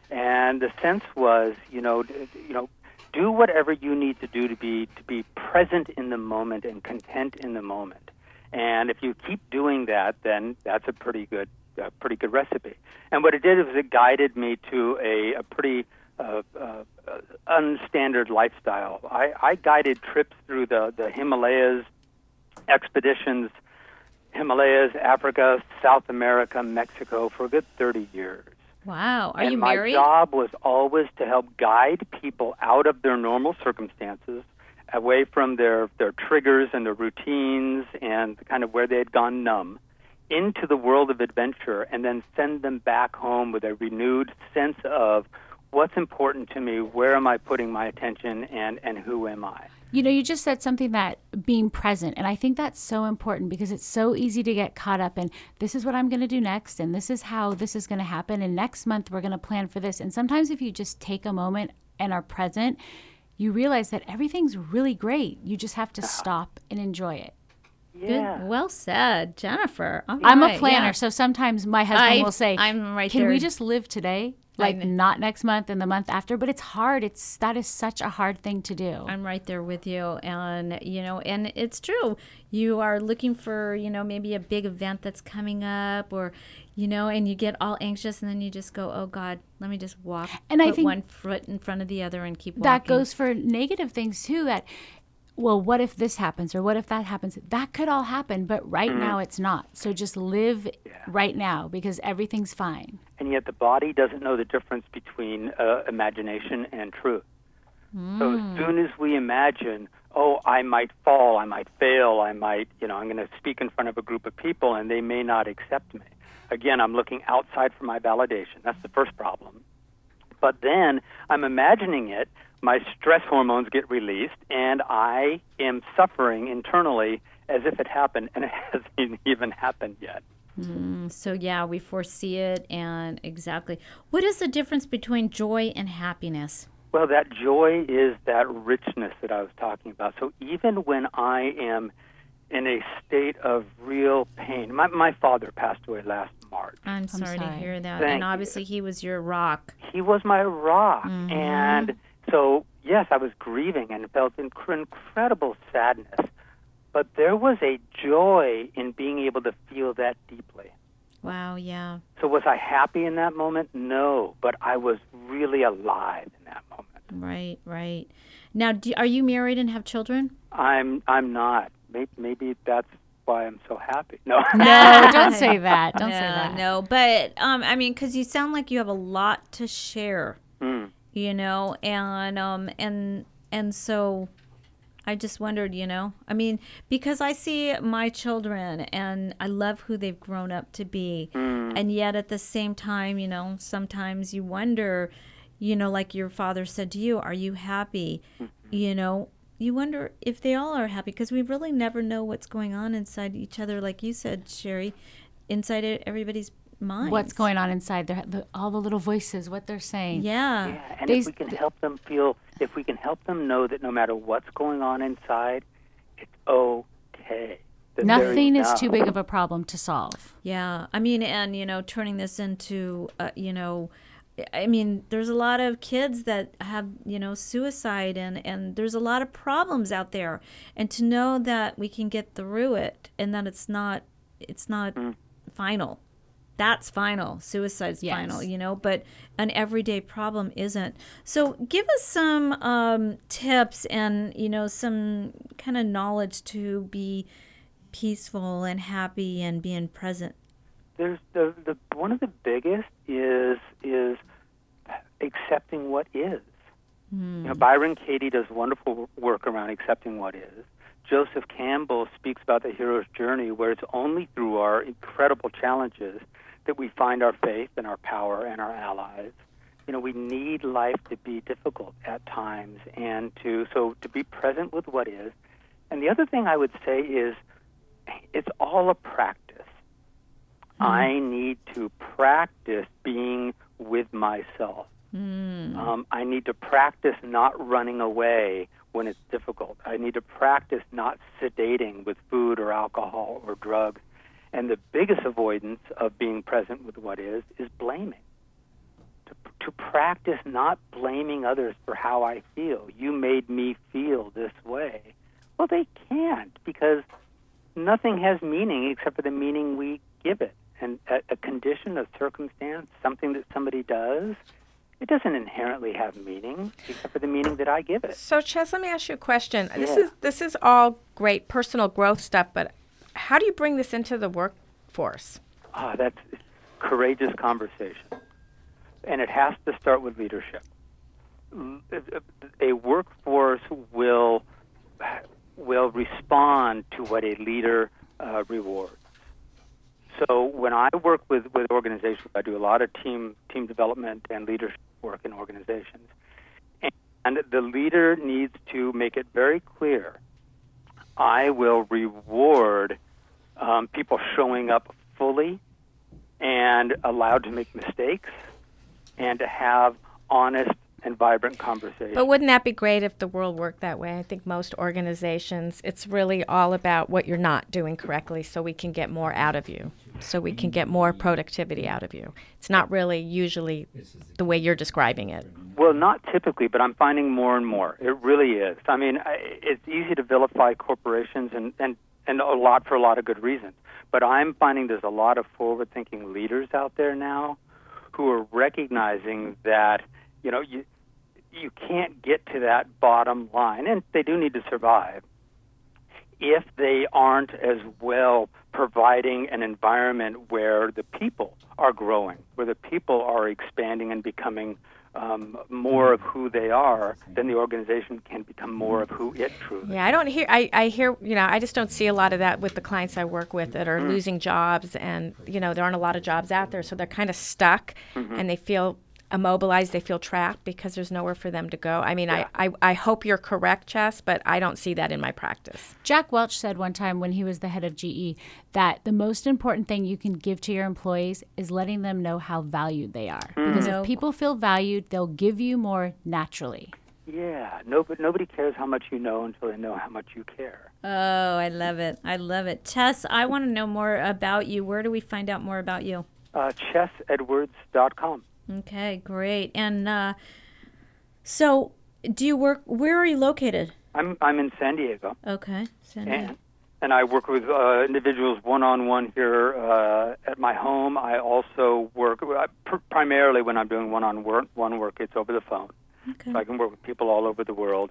And the sense was, you know, d- you know, do whatever you need to do to be to be present in the moment and content in the moment. And if you keep doing that, then that's a pretty good, uh, pretty good recipe. And what it did was it guided me to a, a pretty uh, uh, uh, unstandard lifestyle. I, I guided trips through the, the Himalayas, expeditions, Himalayas, Africa, South America, Mexico for a good thirty years. Wow. Are and you my married? job was always to help guide people out of their normal circumstances, away from their, their triggers and their routines and kind of where they had gone numb, into the world of adventure, and then send them back home with a renewed sense of what's important to me, where am I putting my attention, and, and who am I? You know, you just said something that being present, and I think that's so important because it's so easy to get caught up in this is what I'm going to do next, and this is how this is going to happen, and next month we're going to plan for this. And sometimes if you just take a moment and are present, you realize that everything's really great. You just have to stop and enjoy it. Yeah. Good. Well said, Jennifer. All I'm a right, planner, yeah. so sometimes my husband I- will say, I'm right can there. we just live today? Like kn- not next month and the month after, but it's hard. It's that is such a hard thing to do. I'm right there with you. And, you know, and it's true. You are looking for, you know, maybe a big event that's coming up or, you know, and you get all anxious and then you just go, oh, God, let me just walk. And put I think one foot in front of the other and keep walking. that goes for negative things too, that well, what if this happens or what if that happens? That could all happen, but right now it's not. So just live right now because everything's fine. And yet the body doesn't know the difference between uh, imagination and truth. So as soon as we imagine, oh, I might fall, I might fail, I might, you know, I'm going to speak in front of a group of people and they may not accept me. Again, I'm looking outside for my validation. That's the first problem. But then I'm imagining it, my stress hormones get released, and I am suffering internally as if it happened, and it hasn't even happened yet. Mm, so, yeah, we foresee it. And exactly. What is the difference between joy and happiness? Well, that joy is that richness that I was talking about. So even when I am in a state of real pain, my, my father passed away last March. I'm sorry, to sorry. hear that. Thank and you. obviously, he was your rock. He was my rock. Mhm. And so, yes, I was grieving and felt inc- incredible sadness. But there was a joy in being able to feel that deeply. Wow, yeah. So was I happy in that moment? No, but I was really alive in that moment. Right, right. Now, do, are you married and have children? I'm I'm not. Maybe, maybe that's why I'm so happy. No, no, don't say that. Don't no, say that. No, but um, I mean, because you sound like you have a lot to share. Mm. You know, and um, and and so. I just wondered, you know, I mean, because I see my children and I love who they've grown up to be. Mm. And yet at the same time, you know, sometimes you wonder, you know, like your father said to you, are you happy? Mm-hmm. You know, you wonder if they all are happy because we really never know what's going on inside each other. Like you said, Sherry, inside everybody's minds. What's going on inside their, the, all the little voices, what they're saying. Yeah. Yeah, and They, if we can help them feel, if we can help them know that no matter what's going on inside, it's okay. That nothing there is is too no. big of a problem to solve. Yeah. I mean, and, you know, turning this into, uh, you know, I mean, there's a lot of kids that have, you know, suicide and, and there's a lot of problems out there. And to know that we can get through it and that it's not, it's not mm. final. That's final. Suicide's yes. final, you know, but an everyday problem isn't. So give us some um, tips and, you know, some kind of knowledge to be peaceful and happy and being present. There's the, the one of the biggest is is accepting what is. Mm. You know, Byron Katie does wonderful work around accepting what is. Joseph Campbell speaks about the hero's journey, where it's only through our incredible challenges that we find our faith and our power and our allies. You know, we need life to be difficult at times, and to so to be present with what is. And the other thing I would say is, it's all a practice. Mm. I need to practice being with myself. Mm. Um, I need to practice not running away when it's difficult. I need to practice not sedating with food or alcohol or drugs. And the biggest avoidance of being present with what is is blaming. To, to practice not blaming others for how I feel. You made me feel this way. Well, they can't, because nothing has meaning except for the meaning we give it. And a, a condition, a circumstance, something that somebody does, it doesn't inherently have meaning except for the meaning that I give it. So, Ches, let me ask you a question. Yeah. This is this is all great personal growth stuff, but how do you bring this into the workforce? Ah, that's courageous conversation. And it has to start with leadership. A workforce will will respond to what a leader uh, rewards. So when I work with, with organizations, I do a lot of team team development and leadership work in organizations. And the leader needs to make it very clear, I will reward um, people showing up fully and allowed to make mistakes and to have honest and vibrant conversation. But wouldn't that be great if the world worked that way? I think most organizations, it's really all about what you're not doing correctly so we can get more out of you, so we can get more productivity out of you. It's not really usually the way you're describing it. Well, not typically, but I'm finding more and more. It really is. I mean, I, it's easy to vilify corporations and, and, and a lot for a lot of good reasons. But I'm finding there's a lot of forward-thinking leaders out there now who are recognizing that, you know, you you can't get to that bottom line, and they do need to survive, if they aren't as well providing an environment where the people are growing, where the people are expanding and becoming um, more of who they are, then the organization can become more of who it truly is. Yeah, I don't hear, I, I hear, you know, I just don't see a lot of that with the clients I work with that are mm. losing jobs, and, you know, there aren't a lot of jobs out there, so they're kind of stuck, mm-hmm. and they feel immobilized, they feel trapped because there's nowhere for them to go. I mean, yeah. I, I, I hope you're correct, Ches, but I don't see that in my practice. Jack Welch said one time when he was the head of G E that the most important thing you can give to your employees is letting them know how valued they are. Mm. Because if people feel valued, they'll give you more naturally. Yeah, no, but nobody cares how much you know until they know how much you care. Oh, I love it. I love it. Ches, I want to know more about you. Where do we find out more about you? Uh, ches edwards dot com. Okay, great. And uh, so, do you work? Where are you located? I'm I'm in San Diego. Okay, San Diego. And, and I work with uh, individuals one-on-one here uh, at my home. I also work uh, pr- primarily when I'm doing one-on-one work. It's over the phone, okay. So I can work with people all over the world.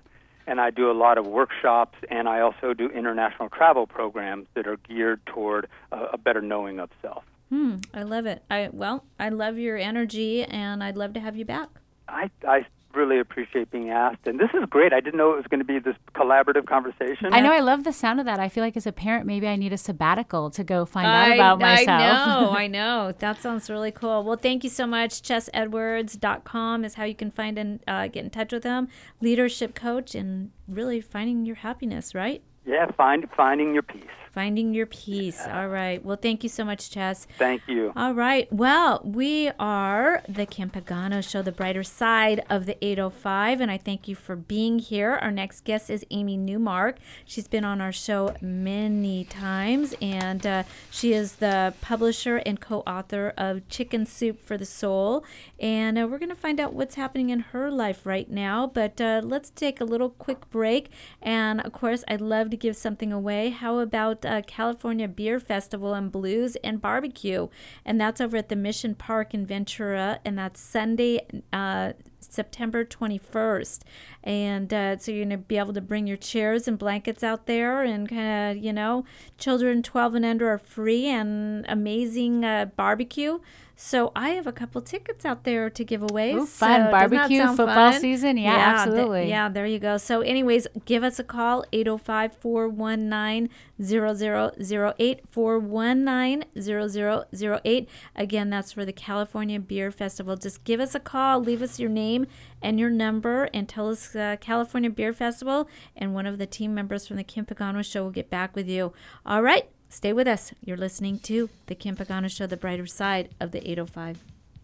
and I do a lot of workshops, and I also do international travel programs that are geared toward a, a better knowing of self. Hmm, I love it. I well, I love your energy, and I'd love to have you back. I, I really appreciate being asked, and this is great. I didn't know it was going to be this collaborative conversation. I know. I love the sound of that. I feel like as a parent, maybe I need a sabbatical to go find I, out about myself. I know. I know. That sounds really cool. Well, thank you so much. chess edwards dot com is how you can find and uh, get in touch with him. Leadership coach and really finding your happiness, right? Yeah, find finding your peace. Finding your peace. All right. Well, thank you so much, Chess. Thank you. All right. Well, we are the Kim Pagano Show, the brighter side of the eight oh five, and I thank you for being here. Our next guest is Amy Newmark. She's been on our show many times, and uh, she is the publisher and co-author of Chicken Soup for the Soul, and uh, we're going to find out what's happening in her life right now, but uh, let's take a little quick break, and of course, I'd love to give something away. How about Uh, California Beer Festival and Blues and Barbecue, and that's over at the Mission Park in Ventura, and that's Sunday, uh, September twenty-first. And uh, so you're going to be able to bring your chairs and blankets out there, and kind of, you know, children twelve and under are free, and amazing uh, barbecue. So I have a couple tickets out there to give away. Ooh, fun. So Barbecue, football fun? season. Yeah, yeah absolutely. Th- yeah, there you go. So anyways, give us a call, eight oh five, four one nine, zero zero zero eight, four one nine, zero zero zero eight. Again, that's for the California Beer Festival. Just give us a call, leave us your name and your number, and tell us uh, California Beer Festival, and one of the team members from the Kim Pagano Show will get back with you. All right. Stay with us. You're listening to The Kim Pagano Show, the brighter side of the eight oh five.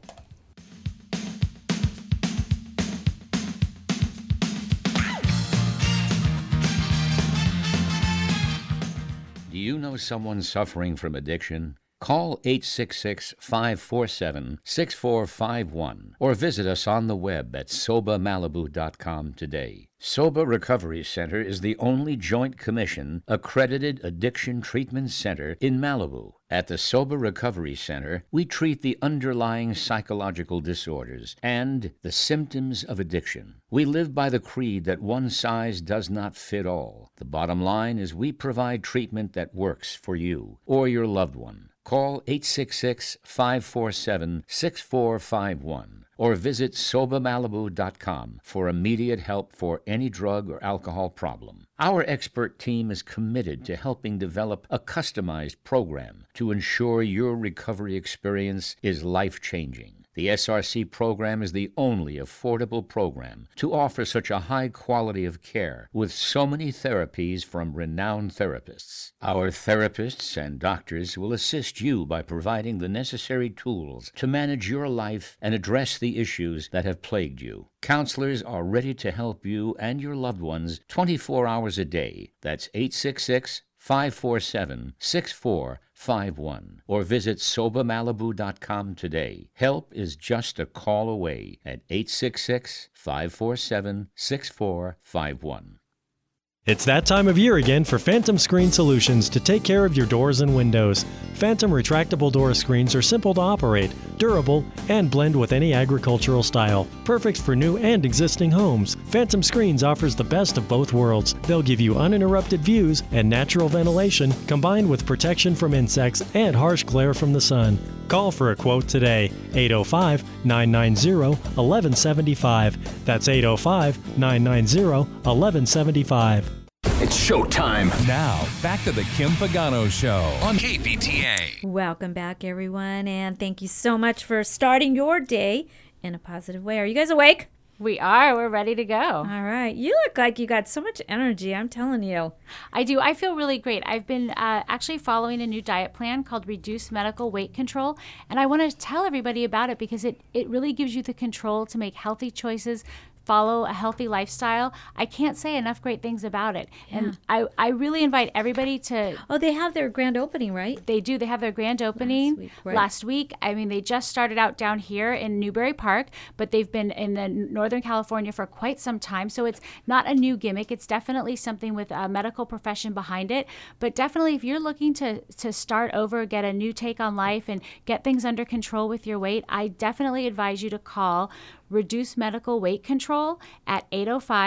Do you know someone suffering from addiction? Call eight six six, five four seven, six four five one or visit us on the web at soba malibu dot com today. Soba Recovery Center is the only Joint Commission accredited addiction treatment center in Malibu. At the Soba Recovery Center, we treat the underlying psychological disorders and the symptoms of addiction. We live by the creed that one size does not fit all. The bottom line is we provide treatment that works for you or your loved one. Call eight six six, five four seven, six four five one or visit soba malibu dot com for immediate help for any drug or alcohol problem. Our expert team is committed to helping develop a customized program to ensure your recovery experience is life-changing. The S R C program is the only affordable program to offer such a high quality of care with so many therapies from renowned therapists. Our therapists and doctors will assist you by providing the necessary tools to manage your life and address the issues that have plagued you. Counselors are ready to help you and your loved ones twenty-four hours a day. That's eight six six, five four seven, six four five one or visit soba malibu dot com today. Help is just a call away at eight six six, five four seven, six four five one. It's that time of year again for Phantom Screen Solutions to take care of your doors and windows. Phantom retractable door screens are simple to operate, durable, and blend with any agricultural style. Perfect for new and existing homes. Phantom Screens offers the best of both worlds. They'll give you uninterrupted views and natural ventilation combined with protection from insects and harsh glare from the sun. Call for a quote today, eight oh five, nine nine zero, one one seven five. That's eight oh five, nine nine zero, one one seven five. It's showtime. Now, back to the Kim Pagano Show on K V T A. Welcome back, everyone, and thank you so much for starting your day in a positive way. Are you guys awake? We are. We're ready to go. All right. You look like you got so much energy. I'm telling you. I do. I feel really great. I've been uh, actually following a new diet plan called Reduce Medical Weight Control, and I want to tell everybody about it because it, it really gives you the control to make healthy choices, follow a healthy lifestyle. I can't say enough great things about it. Yeah. And I, I really invite everybody to... Oh, they have their grand opening, right? They do. They have their grand opening last week. Right. Last week. I mean, they just started out down here in Newbury Park, but they've been in the Northern California for quite some time. So it's not a new gimmick. It's definitely something with a medical profession behind it. But definitely, if you're looking to, to start over, get a new take on life, and get things under control with your weight, I definitely advise you to call Reduce Medical Weight Control at eight oh five,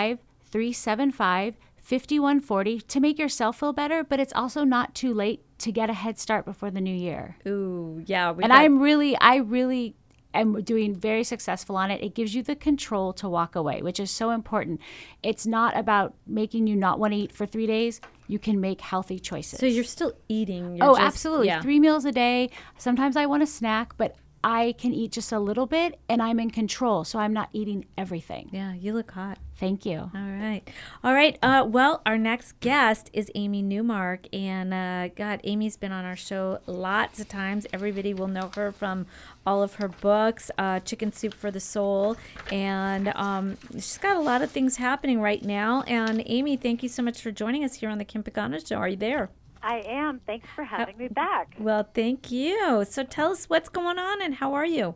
three seven five, five one four zero to make yourself feel better, but it's also not too late to get a head start before the new year. Ooh, yeah. And got- I'm really, I really am doing very successful on it. It gives you the control to walk away, which is so important. It's not about making you not want to eat for three days. You can make healthy choices. So you're still eating. You're oh, just, absolutely. Yeah. Three meals a day. Sometimes I want a snack, but I can eat just a little bit and I'm in control. So I'm not eating everything. Yeah, you look hot. Thank you. All right. All right. Uh, well, our next guest is Amy Newmark. And uh, God, Amy's been on our show lots of times. Everybody will know her from all of her books, uh, Chicken Soup for the Soul. And um, she's got a lot of things happening right now. And Amy, thank you so much for joining us here on the Kim Pagano Show. Are you there? I am. Thanks for having me back. Well, thank you. So tell us what's going on and how are you?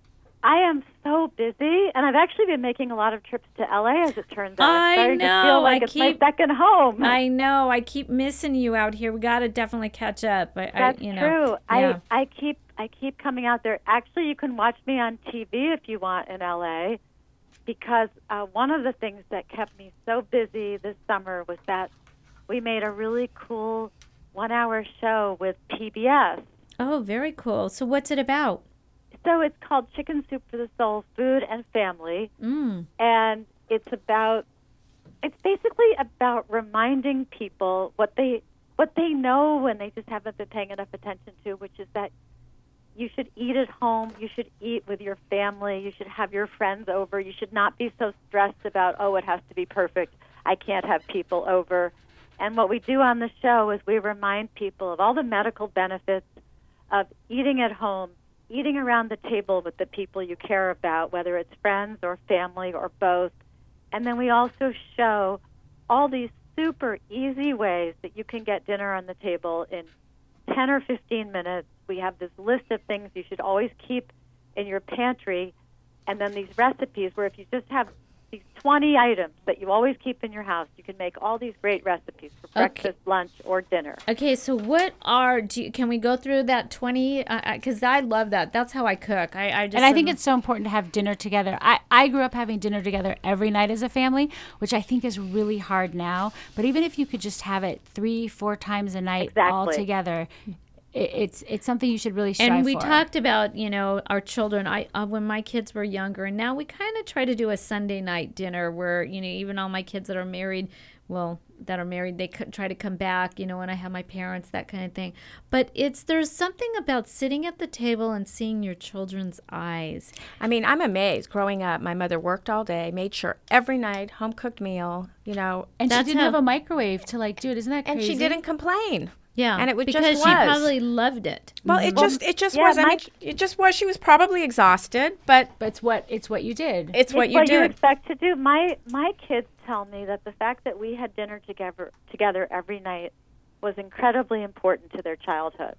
I am so busy, and I've actually been making a lot of trips to L A, as it turns out. I I'm starting know. to feel like I it's keep, my second home. I know. I keep missing you out here. We got to definitely catch up. I, That's I, you know, true. Yeah. I I keep I keep coming out there. Actually, you can watch me on T V if you want in L A, because uh, one of the things that kept me so busy this summer was that we made a really cool one-hour show with P B S. Oh, very cool. So what's it about? So it's called Chicken Soup for the Soul, Food and Family. Mm. And it's about, it's basically about reminding people what they what they know and they just haven't been paying enough attention to, which is that you should eat at home, you should eat with your family, you should have your friends over, you should not be so stressed about, oh, it has to be perfect, I can't have people over. And what we do on the show is we remind people of all the medical benefits of eating at home, eating around the table with the people you care about, whether it's friends or family or both. And then we also show all these super easy ways that you can get dinner on the table in ten or fifteen minutes. We have this list of things you should always keep in your pantry, and then these recipes where if you just have these twenty items that you always keep in your house, you can make all these great recipes for Okay. breakfast, lunch, or dinner. Okay, so what are, do you, can we go through that twenty? Because uh, I love that. That's how I cook. I, I just And I think it's so important to have dinner together. I, I grew up having dinner together every night as a family, which I think is really hard now. But even if you could just have it three, four times a night all Exactly. together, it, it's it's something you should really strive And we for. talked about, you know, our children. I uh, when my kids were younger, and now we kind of try to do a Sunday night dinner where, you know, even all my kids that are married, well, that are married, they could try to come back, you know, when I have my parents, that kind of thing. But it's there's something about sitting at the table and seeing your children's eyes. I mean, I'm amazed. Growing up, my mother worked all day, made sure every night, home cooked meal, you know. And she That's didn't how- have a microwave to like do it. Isn't that And crazy? she didn't complain. Yeah, And it would because just she was. probably loved it. Well, it just it just yeah, was. I my- mean, it just was. She was probably exhausted, but But it's what it's what you did. it's what it's you what you did. expect to do. My my kids tell me that the fact that we had dinner together together every night was incredibly important to their childhood.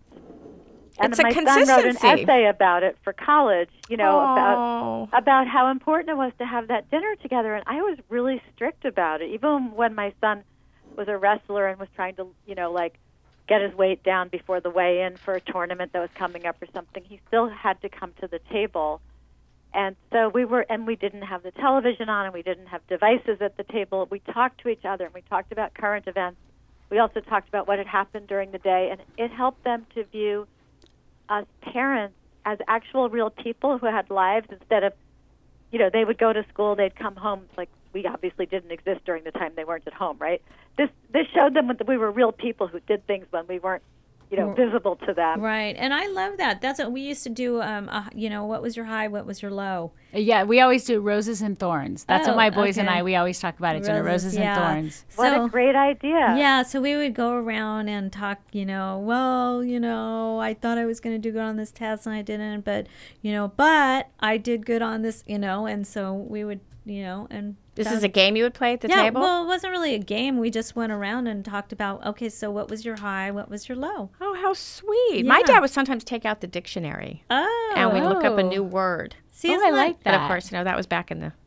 And It's a my son wrote an consistency. essay about it for college, you know, Oh. about about how important it was to have that dinner together. And I was really strict about it, even when my son was a wrestler and was trying to, you know, like get his weight down before the weigh-in for a tournament that was coming up or something. He still had to come to the table. And so we were, and we didn't have the television on, and we didn't have devices at the table. We talked to each other, and we talked about current events. We also talked about what had happened during the day, and it helped them to view us parents as actual real people who had lives instead of, you know, they would go to school, they'd come home, like we obviously didn't exist during the time they weren't at home, right? This this showed them that we were real people who did things when we weren't, you know, visible to them. Right, and I love that. That's what we used to do. Um, uh, you know, what was your high? What was your low? Yeah, we always do roses and thorns. That's Oh, what my boys and okay. I, we always talk about at dinner, Roses, roses yeah. and thorns. What So- a great idea. Yeah, so we would go around and talk, you know, well, you know, I thought I was going to do good on this test and I didn't, but, you know, but I did good on this, you know, and so we would, you know, and This that- is a game you would play at the yeah, table? well, it wasn't really a game. We just went around and talked about, okay, so what was your high? What was your low? Oh, how sweet. My Yeah. dad would sometimes take out the dictionary Oh. and we'd look up a Oh. new word. See, Oh, isn't I that- like But that. of course, you know, that was back in the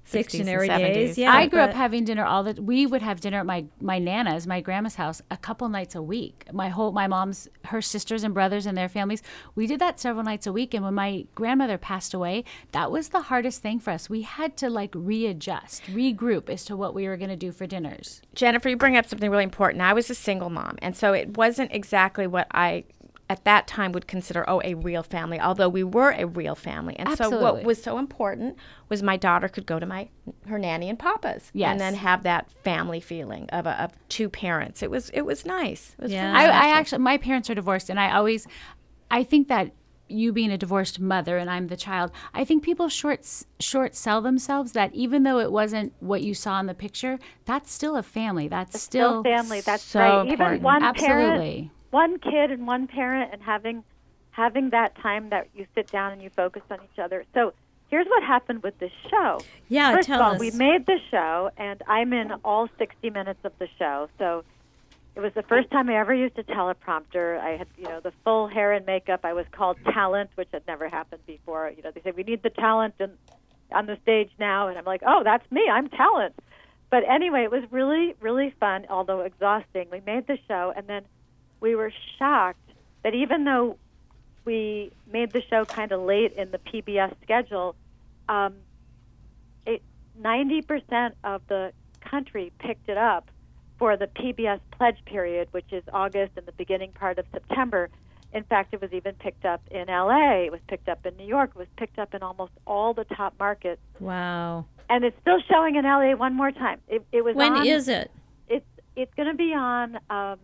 Dictionary and days, seventies. yeah. I grew up but- having dinner all the. We would have dinner at my my nana's, my grandma's house, a couple nights a week. My whole my mom's, her sisters and brothers and their families. We did that several nights a week. And when my grandmother passed away, that was the hardest thing for us. We had to like readjust, regroup as to what we were going to do for dinners. Jennifer, you bring up something really important. I was a single mom, and so it wasn't exactly what I at that time would consider, oh, a real family, although we were a real family. And so Absolutely. what was so important was my daughter could go to my her nanny and papa's Yes. and then have that family feeling of, a, of two parents. It was it was nice. It was Yeah. really I, I special. actually, my parents are divorced, and I always, I think that you being a divorced mother and I'm the child, I think people short short sell themselves that even though it wasn't what you saw in the picture, that's still a family. That's Still still, family. That's so right. important. Even one parent, Absolutely. one kid and one parent, and having having that time that you sit down and you focus on each other. So here's what happened with this show. Yeah, First tell of all, us. we made the show, and I'm in all sixty minutes of the show. So it was the first time I ever used a teleprompter. I had, you know, the full hair and makeup. I was called talent, which had never happened before. You know, they said, we need the talent and on the stage now. And I'm like, oh, that's me. I'm talent. But anyway, it was really, really fun, although exhausting. We made the show, and then we were shocked that even though we made the show kind of late in the P B S schedule, um, it, ninety percent of the country picked it up for the P B S pledge period, which is August and the beginning part of September. In fact, it was even picked up in L A. It was picked up in New York. It was picked up in almost all the top markets. Wow. And it's still showing in L A one more time. It, it was When on, is it? It's it's going to be on um,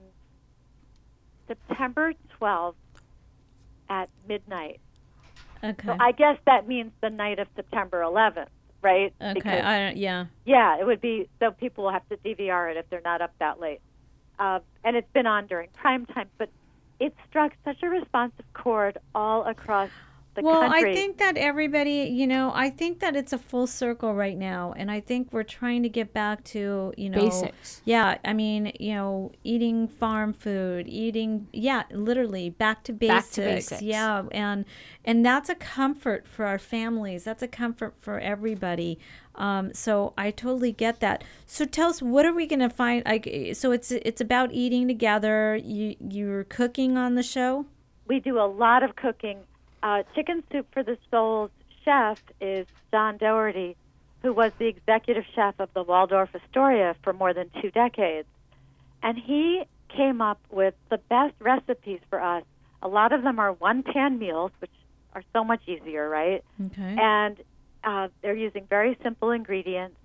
September twelfth at midnight. Okay. So I guess that means the night of September eleventh, right? Okay. Because- I don't, yeah. yeah, it would be, so people will have to D V R it if they're not up that late. Uh, and it's been on during prime time, but it struck such a responsive chord all across the well, country. I think that everybody, you know, I think that it's a full circle right now, and I think we're trying to get back to, you know, Basics. Yeah, I mean, you know, eating farm food, eating, yeah, literally back to basics. Back to basics. Yeah, and and that's a comfort for our families. That's a comfort for everybody. Um, so I totally get that. So tell us, what are we going to find? Like, so it's it's about eating together. You you're cooking on the show. We do a lot of cooking. Uh, Chicken Soup for the Soul's chef is John Doherty, who was the executive chef of the Waldorf Astoria for more than two decades. And he came up with the best recipes for us. A lot of them are one-pan meals, which are so much easier, right? Okay. And uh, they're using very simple ingredients.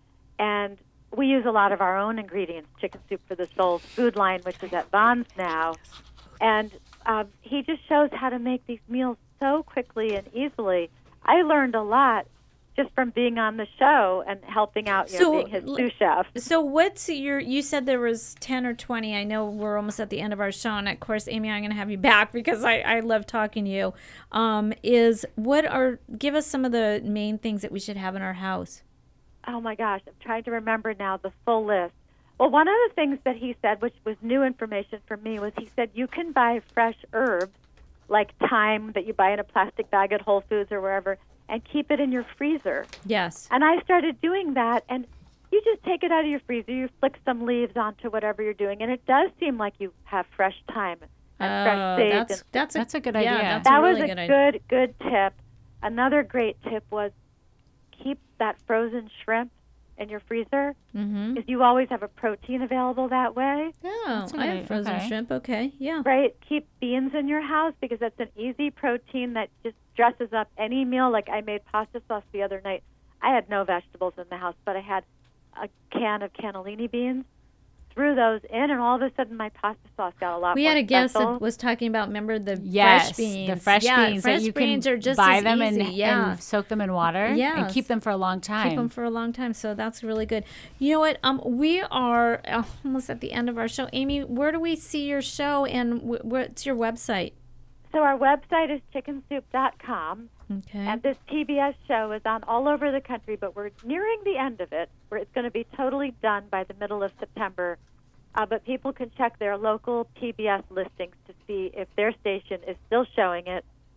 And we use a lot of our own ingredients, Chicken Soup for the Soul's food line, which is at Vons now. And uh, he just shows how to make these meals so quickly and easily. I learned a lot just from being on the show and helping out, you So, know, being his l- sous chef. So what's your, you said there was ten or twenty. I know we're almost at the end of our show, and of course, Amy, I'm going to have you back because I, I love talking to you. Um, is what are, give us some of the main things that we should have in our house. Oh my gosh, I'm trying to remember now the full list. Well, one of the things that he said, which was new information for me, was he said you can buy fresh herbs like thyme that you buy in a plastic bag at Whole Foods or wherever and keep it in your freezer. Yes. And I started doing that, and you just take it out of your freezer, you flick some leaves onto whatever you're doing, and it does seem like you have fresh thyme and Oh, fresh sage. that's and that's a, That's a good yeah, idea. That's that a really was a good, good, idea. good tip. Another great tip was keep that frozen shrimp in your freezer Mm-hmm. because you always have a protein available that way. Oh, That's a I good have frozen okay. shrimp. Okay, yeah. Right? Keep beans in your house because that's an easy protein that just dresses up any meal. Like I made pasta sauce the other night. I had no vegetables in the house, but I had a can of cannellini beans. Threw those in, and all of a sudden my pasta sauce got a lot We more had a guest special. that was talking about, remember the Yes, fresh beans? the fresh yeah, beans fresh that you beans can are just buy as them easy. and, yeah. and soak them in water and Yes. keep them for a long time. Keep them for a long time, so that's really good. You know what? Um, we are uh, almost at the end of our show. Amy, where do we see your show, and wh- what's your website? So our website is chicken soup dot com. Okay. And this P B S show is on all over the country, but we're nearing the end of it, where it's going to be totally done by the middle of September. Uh, but people can check their local P B S listings to see if their station is still showing it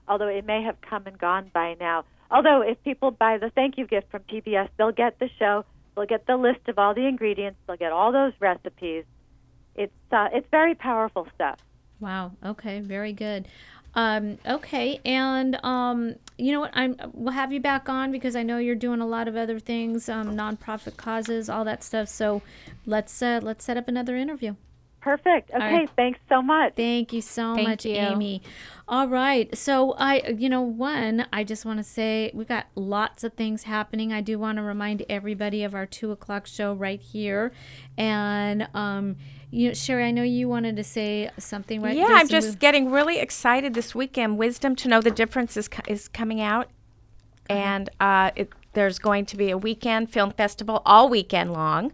although it may have come and gone by now. Although if people buy the thank you gift from P B S, they'll get the show, they'll get the list of all the ingredients, they'll get all those recipes. It's uh, it's very powerful stuff. Wow. Okay. Very good. Um, okay. And um, you know what? I'm. We'll have you back on because I know you're doing a lot of other things, um, nonprofit causes, all that stuff. So let's uh, let's set up another interview. Perfect. Okay. Right. Thanks so much. Thank you so Thank much, you. Amy. All right. So I, you know, one, I just want to say we got lots of things happening. I do want to remind everybody of our two o'clock show right here, and um, you know, Sherry, I know you wanted to say something, right? Yeah, There's I'm some just move- getting really excited this weekend. Wisdom to Know the Difference is, co- is coming out. Uh-huh. And uh, it, there's going to be a weekend film festival all weekend long.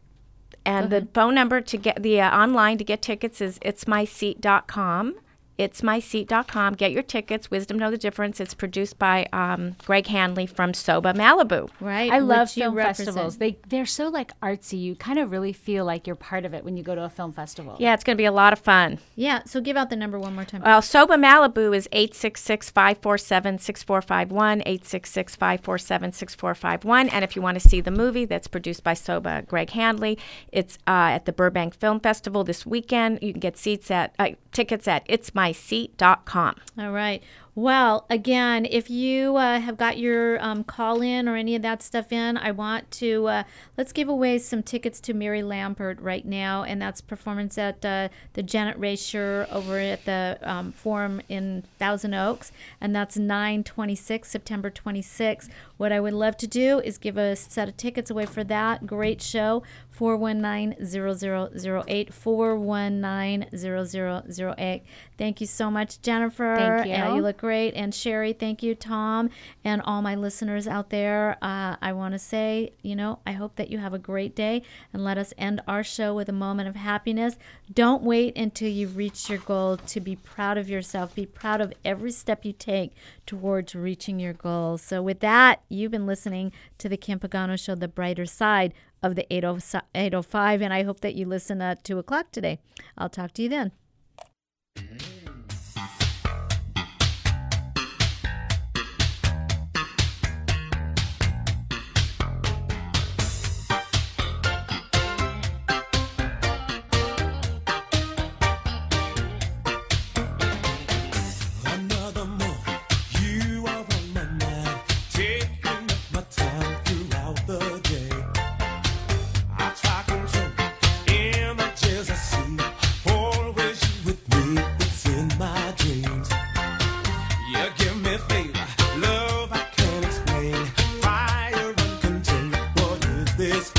And the phone number to get the uh, online to get tickets is it's my seat dot com. it's my seat dot com. Get your tickets. Wisdom Know the Difference. It's produced by um, Greg Hanley from Soba Malibu. Right. I love which you film represent. festivals. They they're so like artsy. You kind of really feel like you're part of it when you go to a film festival. Yeah, it's going to be a lot of fun. Yeah. So give out the number one more time. Well, Soba Malibu is eight six six, five four seven, six four five one, eight six six, five four seven, six four five one. And if you want to see the movie that's produced by Soba Greg Handley, it's uh, at the Burbank Film Festival this weekend. You can get seats at uh, tickets at it's my seat dot com. All right. Well, again, if you uh, have got your um, call in or any of that stuff in, I want to, uh, let's give away some tickets to Mary Lampert right now, and that's performance at uh, the Janet Rasher over at the um, Forum in Thousand Oaks, and that's nine twenty-six, September twenty-sixth. What I would love to do is give a set of tickets away for that great show, four one nine, zero zero zero eight, four one nine, zero zero zero eight. Thank you so much, Jennifer. Thank you. Uh, you look great. And Sherry, thank you, Tom, and all my listeners out there. Uh, I want to say, you know, I hope that you have a great day, and let us end our show with a moment of happiness. Don't wait until you've reached your goal to be proud of yourself. Be proud of every step you take towards reaching your goals. So with that, you've been listening to the Kim Pagano Show, the brighter side of the eight oh five, and I hope that you listen at two o'clock today. I'll talk to you then. This